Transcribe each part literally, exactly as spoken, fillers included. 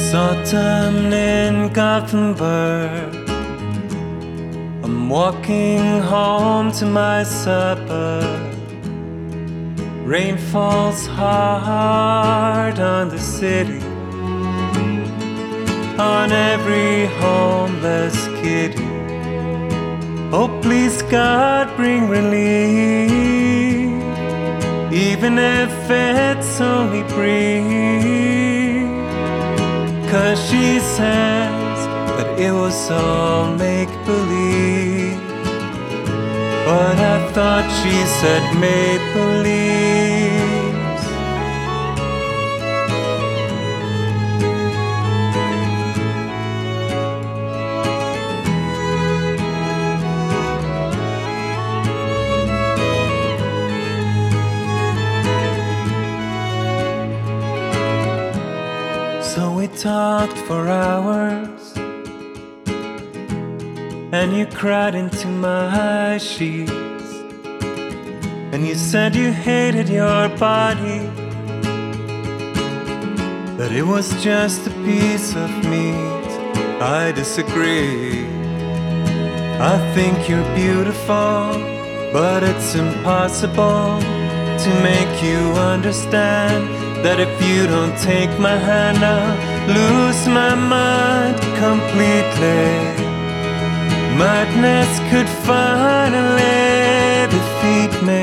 Autumn in Gothenburg. I'm walking home to my suburb. Rain falls hard on the city, on every homeless kitty. Oh, please God, bring relief, even if it's only brief. 'Cause she says that it was all make-believe, but I thought she said maple-leaves. So we talked for hours, and you cried into my sheets, and you said you hated your body, that it was just a piece of meat. I disagree. I think you're beautiful, but it's impossible to make you understand that if you don't take my hand, I'll lose my mind completely. Madness could finally defeat me.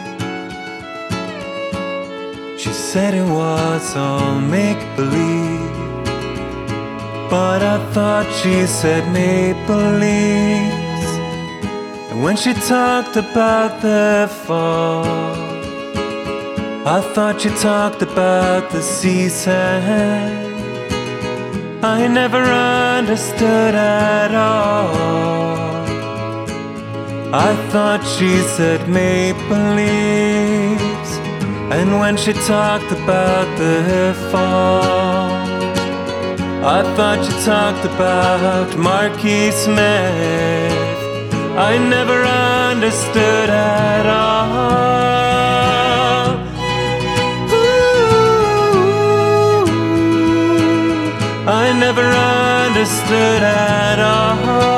She said it was all make-believe, but I thought she said maple-leaves. And when she talked about the fall, I thought you talked about the season. I never understood at all. I thought she said maple leaves. And when she talked about the fall, I thought you talked about Marquis Smith. I never understood at all. I never understood at all.